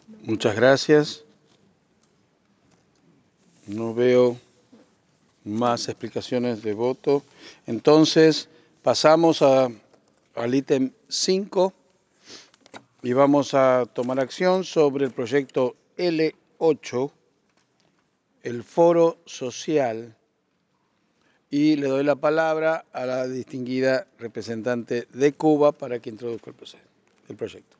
Muchas gracias. No veo más explicaciones de voto. Entonces, pasamos al ítem 5 y vamos a tomar acción sobre el proyecto L8, el Foro Social. Y le doy la palabra a la distinguida representante de Cuba para que introduzca el proyecto.